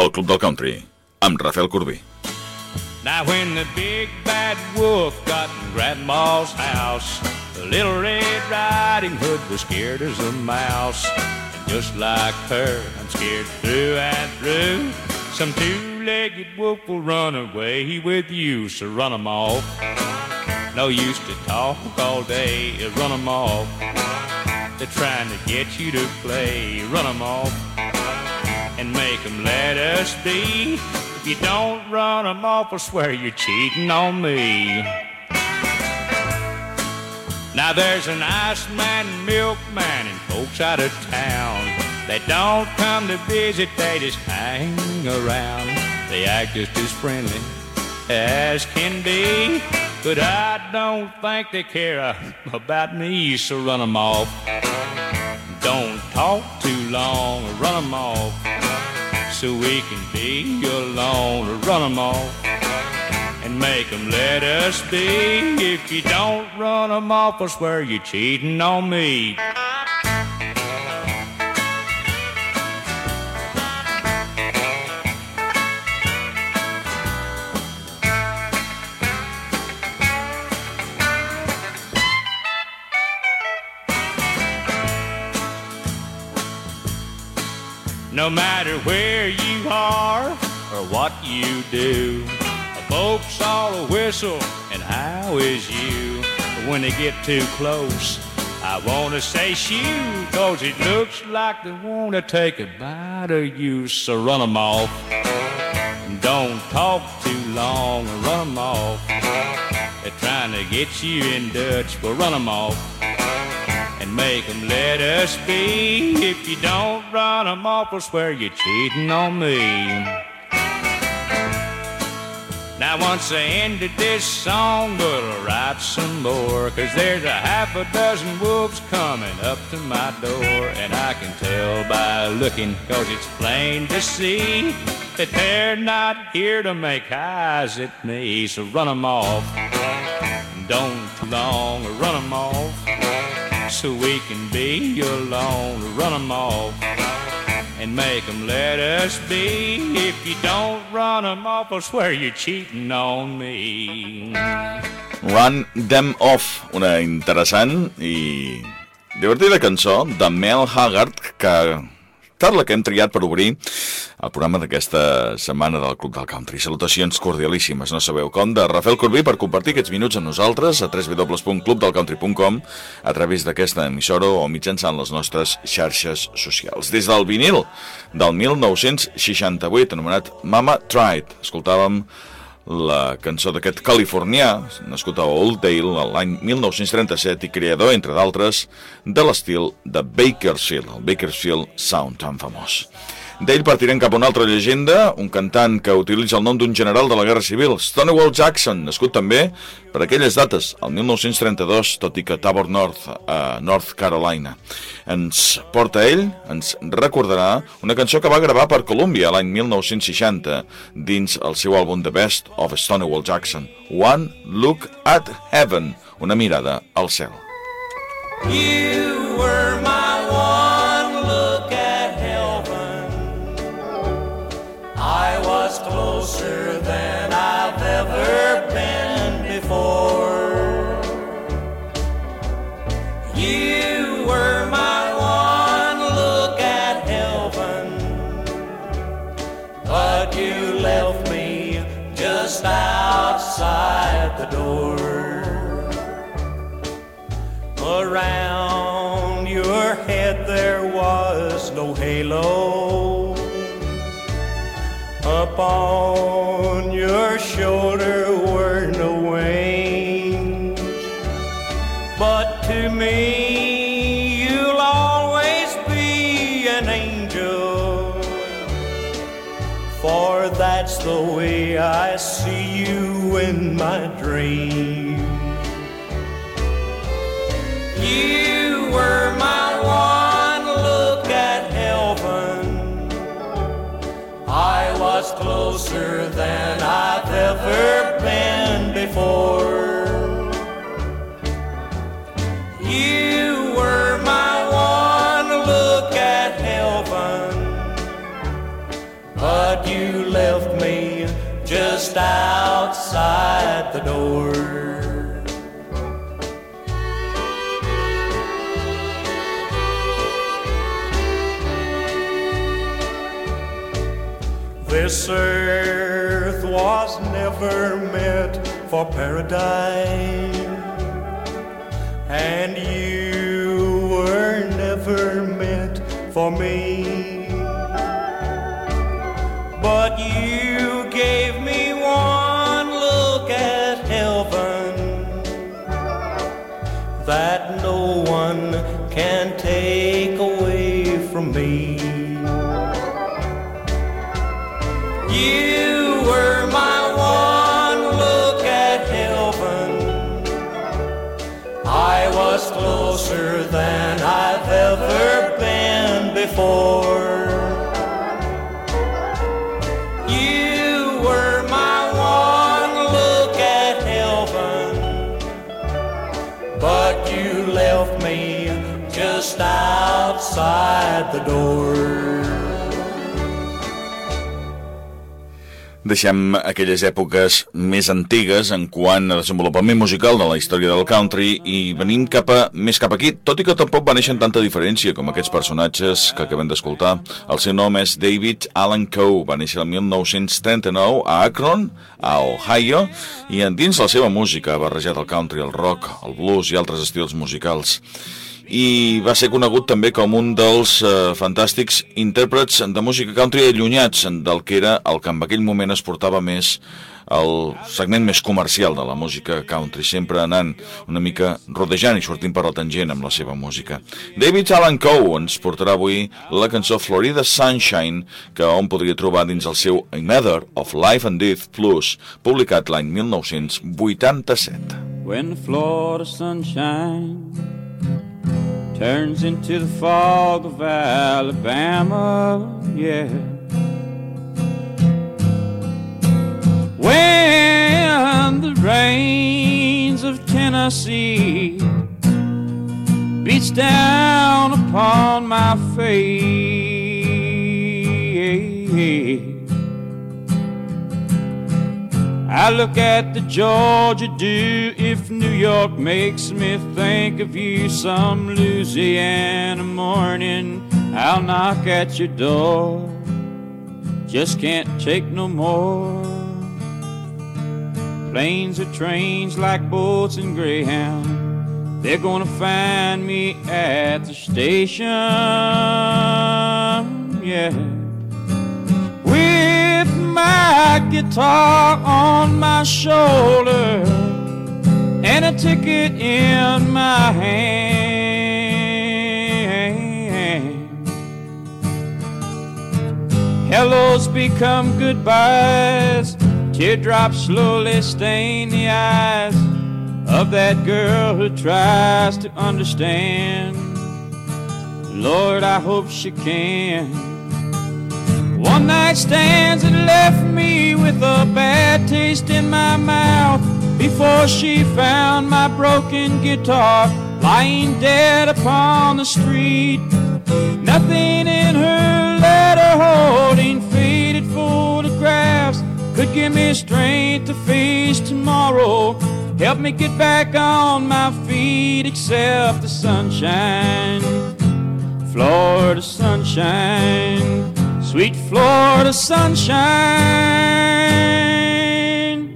El Club del Country, amb Rafael Corbí. Now when the big bad wolf got in Grandma's house, the little Red Riding Hood was scared as a mouse. And just like her, I'm scared through and through. Some two-legged wolf will run away with you, so run 'em off. No use to talk all day, run 'em off. They're trying to get you to play, run 'em off. And make 'em let us be. If you don't run 'em off, I swear you're cheating on me. Now there's an iceman and milkman and folks out of town. They don't come to visit, they just hang around. They act just as friendly as can be, but I don't think they care about me, so run 'em off. Don't talk too long, run 'em off. So we can be alone, run 'em off. And make 'em let us be. If you don't run 'em off, I swear you're cheating on me. No matter where you are or what you do, folks all whistle and how is you. But when they get too close, I wanna say shoo, 'cause it looks like they wanna take a bite of you. So run 'em off. Don't talk too long, run 'em off. They're trying to get you in Dutch, well run 'em off. And make 'em let us be. If you don't run 'em off, I swear you're cheating on me. Now once I ended this song, but I'll write some more, 'cause there's a half a dozen wolves coming up to my door. And I can tell by looking, 'cause it's plain to see that they're not here to make eyes at me. So run 'em off. Don't too long, run 'em off. So we can be alone, run 'em off. And make 'em let us be. If you don't run 'em off, I swear you're cheating on me. Run Them Off, una interessant i divertida cançó de Mel Haggard, la que hem triat per obrir el programa d'aquesta setmana del Club del Country. Salutacions cordialíssimes, no sabeu com, de Rafael Corbí, per compartir aquests minuts amb nosaltres a www.clubdelcountry.com, a través d'aquesta emissora o mitjançant les nostres xarxes socials. Des del vinil del 1968, anomenat Mama Tried, escoltàvem la cançó d'aquest californià, nascut a Oakdale l'any 1937 i creador, entre d'altres, de l'estil de Bakersfield, el Bakersfield Sound tan famós. D'ell partirem cap a una altra llegenda, un cantant que utilitza el nom d'un general de la Guerra Civil, Stonewall Jackson, nascut també per aquelles dates, el 1932, tot i que Tabor North, a North Carolina. Ens porta ell, ens recordarà una cançó que va gravar per Columbia l'any 1960, dins el seu àlbum The Best of Stonewall Jackson, One Look at Heaven, una mirada al cel. You were my one look at heaven. I was closer than I've ever been before. You were my one look at heaven, but you left me just outside the door. Around your head there was no halo. Upon your shoulder were no wings. But to me you'll always be an angel, for that's the way I see you in my dreams. You were my one look at heaven. I was closer than I've ever been before. You were my one look at heaven, but but you left me just outside the door. This earth was never meant for paradise, and you were never meant for me. But you gave me one look at heaven that no one can take away from me. You were my one look at heaven. I was closer than I've ever been before. You were my one look at heaven, but you left me just outside the door. Deixem aquelles èpoques més antigues en quant a desenvolupament musical de la història del country i venim més cap aquí, tot i que tampoc va néixer amb tanta diferència com aquests personatges que acabem d'escoltar. El seu nom és David Allan Coe, va néixer el 1939 a Akron, a Ohio, i dins la seva música ha barrejat el country, el rock, el blues i altres estils musicals. I va ser conegut també com un dels fantàstics intèrprets de música country allunyats del que era el que en aquell moment es portava més el segment més comercial de la música country, sempre anant una mica rodejant i sortint per la tangent amb la seva música. David Allan Coe ens portarà avui la cançó Florida Sunshine, que hom podria trobar dins el seu A Matter of Life and Death Plus, publicat l'any 1987. When the Florida sunshine turns into the fog of Alabama, yeah. When the rains of Tennessee beats down upon my face, I look at the Georgia dew. If New York makes me think of you some Louisiana morning, I'll knock at your door. Just can't take no more. Planes or trains like boats and Greyhound, they're gonna find me at the station, yeah. With my guitar on my shoulder and a ticket in my hand, hellos become goodbyes. Teardrops slowly stain the eyes of that girl who tries to understand. Lord, I hope she can. One night stands that left me with a bad taste in my mouth before she found my broken guitar lying dead upon the street. Nothing in her letter holding faded photographs could give me strength to face tomorrow, help me get back on my feet, except the sunshine, Florida sunshine, sweet Florida sunshine.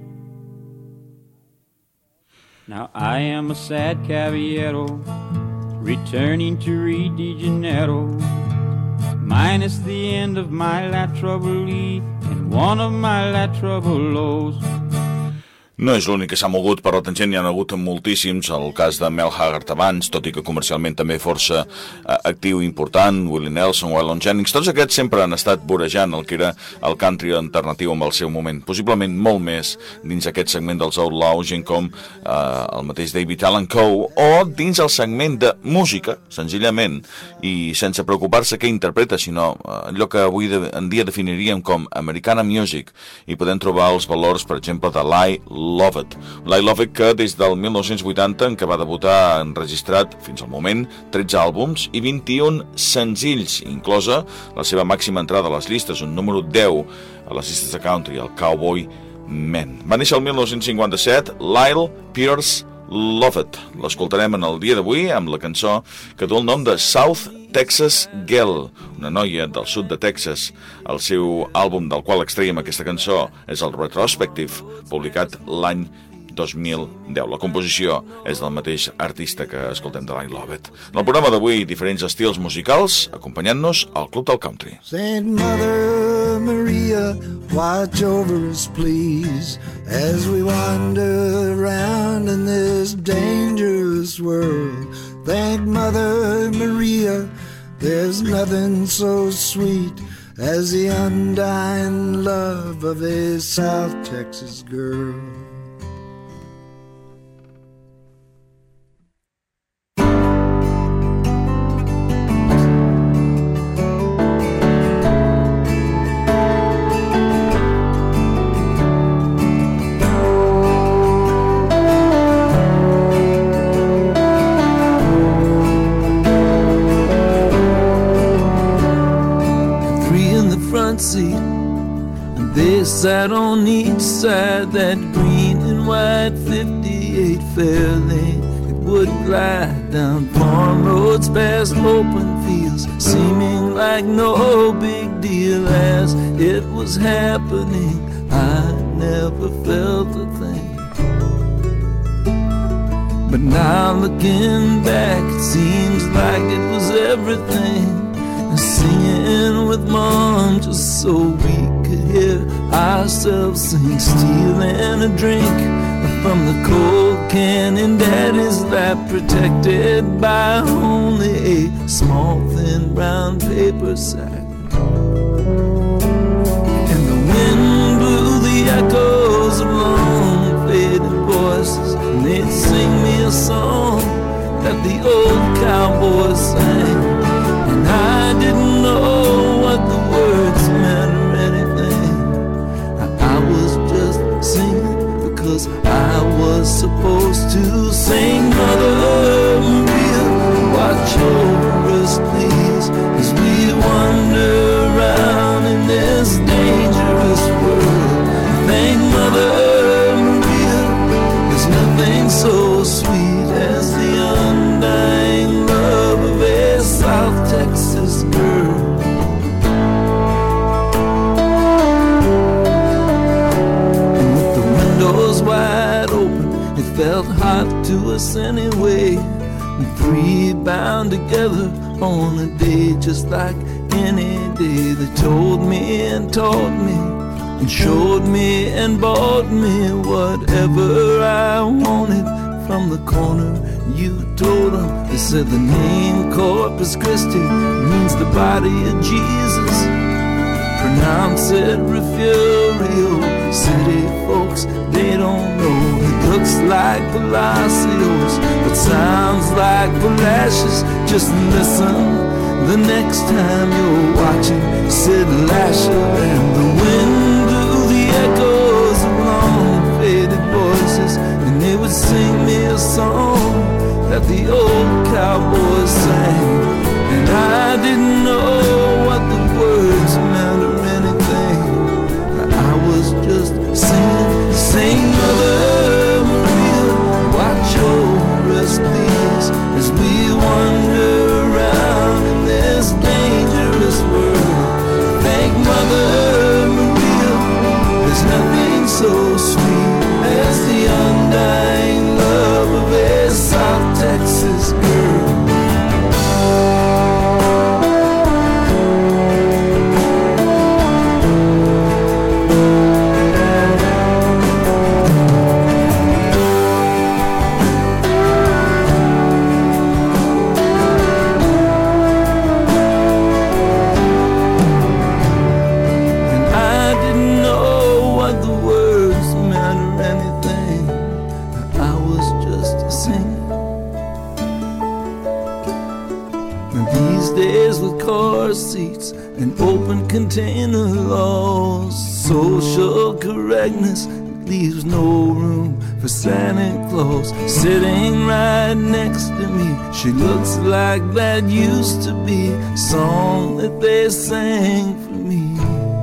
Now I am a sad caballero, returning to Rio de Janeiro, minus the end of my La Trouble and one of my La Trouble lows. No és l'únic que s'ha mogut per la tangent, hi ha hagut moltíssims, el cas de Mel Haggard abans, tot i que comercialment també força actiu i important, Willie Nelson, Waylon Jennings, tots aquests sempre han estat vorejant el que era el country alternatiu en el seu moment, possiblement molt més dins aquest segment dels outlaws, gent com el mateix David Allan Coe, o dins el segment de música, senzillament, i sense preocupar-se què interpreta, sinó allò que avui en dia definiríem com Americana Music, i podem trobar els valors, per exemple, de Lie Love It. I Love It que des del 1980, en què va debutar, han registrat fins al moment 13 àlbums i 21 senzills, inclosa la seva màxima entrada a les llistes, un número 10 a les llistes de country, el Cowboy Man. Va néixer el 1957 Lyle Pierce Lovett. L'escoltarem en el dia d'avui amb la cançó que du el nom de South Texas Girl, una noia del sud de Texas. El seu àlbum del qual extraiem aquesta cançó és el Retrospective, publicat l'any 2010. La composició és del mateix artista que escoltem de Lyle Lovett. En el programa d'avui, diferents estils musicals, acompanyant-nos al Club del Country. Saint Mother Maria, watch over us please, as we wander around in this dangerous world. Thank Mother Maria, there's nothing so sweet as the undying love of a South Texas girl. Seat, and they sat on each side that green and white 58 Fairlane. It would glide down farm roads past open fields, seeming like no big deal as it was happening. I never felt a thing, but now looking back, it seems like it was everything. Singing with Mom just so we could hear ourselves sing, stealing a drink from the cold can in Daddy's lap, protected by only a small thin brown paper sack. And the wind blew the echoes of long faded voices, and they'd sing me a song that the old cowboys sang. I didn't know what the words meant or anything. I was just singing because I was supposed to sing. Mother Maria, watch over us please, as we wander around in this dangerous world. Thank Mother Maria, there's nothing so sweet as the undying love of a South Texas girl. And with the windows wide open, it felt hot to us anyway. And three bound together on a day just like any day. They told me and taught me and showed me and bought me whatever I wanted from the corner you told them. They said the name Corpus Christi means the body of Jesus. Pronounce it Refugio. City folks, they don't know. It looks like Palacios, but sounds like Palacios. Just listen the next time you're watching Sid Lasher. And the wind blew the echoes of long faded voices, and they would sing me a song that the old cowboys sang. And I didn't know what the words meant or anything. I was just singing, sing Mother Maria, watch over us please, as we wander around in this dangerous world. Thank Mother Maria, there's nothing so sweet as the undying love of a South Texas girl. Seats and open container laws, social correctness leaves no room for Santa Claus sitting right next to me. She looks like that used to be a song that they sang for me.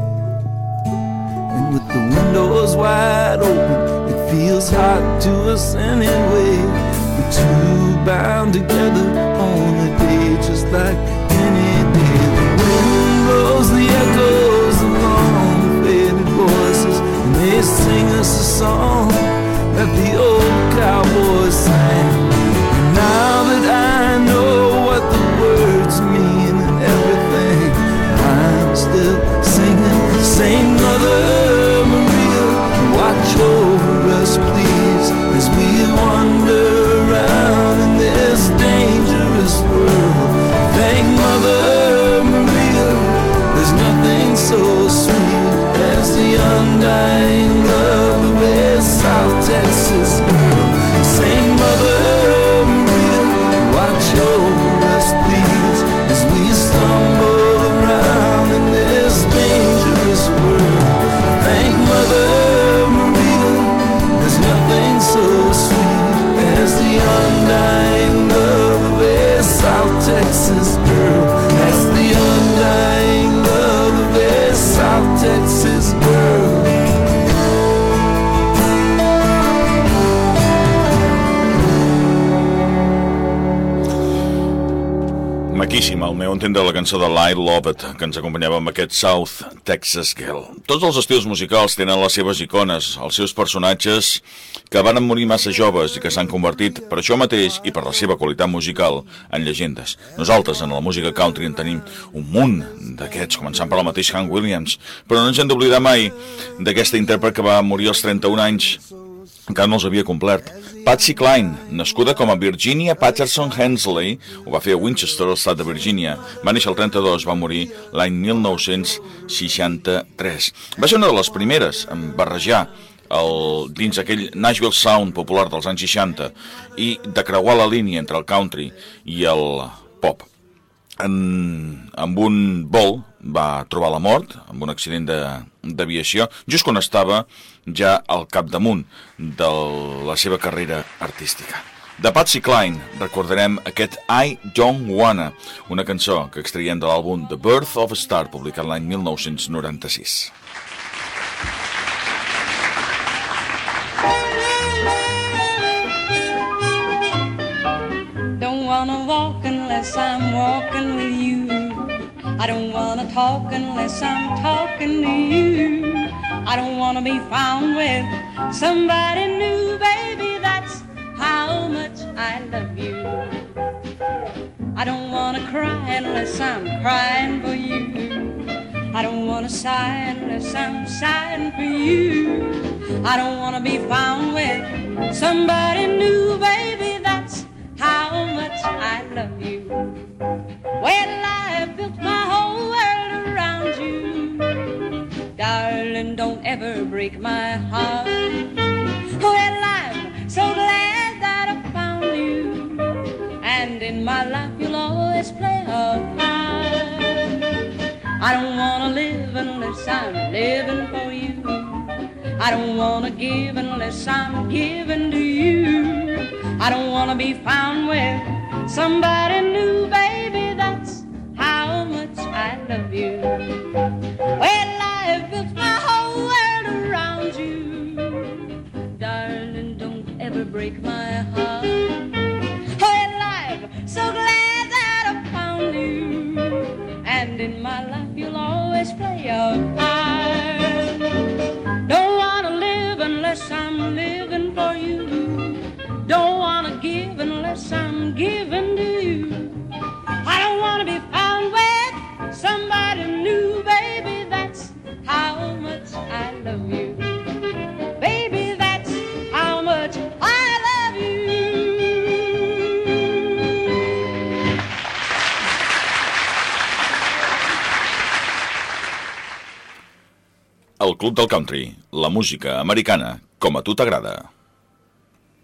And with the windows wide open, it feels hot to us anyway. We're two bound together on a day just like any day. The wind blows the echoes of long-faded voices, and they sing us a song that the old cowboys sang. And now that I know what the words mean and everything, I'm still singing Saint Mother Maria, watch over us please as we wander around in this dangerous world. Thank Mother Maria, there's nothing so sweet as the undying love of a South Texas girl. Saint Mother Maria, watch over us please as we stumble around in this dangerous world. Thank Mother Maria, there's nothing so sweet as the undying love of a South Texas girl. That's the undying love of a South Texas girl. Maquíssima, al meu entendre, la cançó de I Love It, que ens acompanyava amb aquest South Texas Girl. Tots els estils musicals tenen les seves icones, els seus personatges que van morir massa joves i que s'han convertit, per això mateix i per la seva qualitat musical, en llegendes. Nosaltres, en la música country, en tenim un munt d'aquests, començant per el mateix Hank Williams, però no ens hem d'oblidar mai d'aquesta intèrpret que va morir als 31 anys, encara no els havia complert. Patsy Cline, nascuda com a Virginia Patterson Hensley, ho va fer a Winchester, al estat de Virgínia. Va néixer el 32, va morir l'any 1963. Va ser una de les primeres en barrejar dins aquell Nashville Sound popular dels anys 60 i de creuar la línia entre el country i el pop. Amb un vol va trobar la mort, amb un accident d'aviació, just quan estava ja al capdamunt de la seva carrera artística. De Patsy Cline recordarem aquest I Don't Wanna, una cançó que extraiem de l'àlbum The Birth of a Star, publicat l'any 1996. Don't wanna walk unless I'm walking with you. I don't wanna talk unless I'm talking to you. I don't wanna be found with somebody new, baby, that's how much I love you. I don't wanna cry unless I'm crying for you. I don't wanna sigh unless I'm sighing for you. I don't wanna be found with somebody new, baby, that's how much I love you. Well, I built my whole world around you. Darling, don't ever break my heart. Well, I'm so glad that I found you, and in my life you'll always play a part. I don't wanna live unless I'm living for you. I don't wanna give unless I'm giving to you. I don't wanna be found with somebody new, baby, that's how much I love you. Well, I've built my whole world around you. Darling, don't ever break my heart. Well, I'm so glad that I found you, and in my life you'll always play a part. Don't wanna live unless I'm living for you. Don't wanna give unless I'm giving to you. I don't wanna be found with somebody new, baby, that's how much I love you. Baby, that's how much I love you. El Club del Country, la música americana com a tu t'agrada.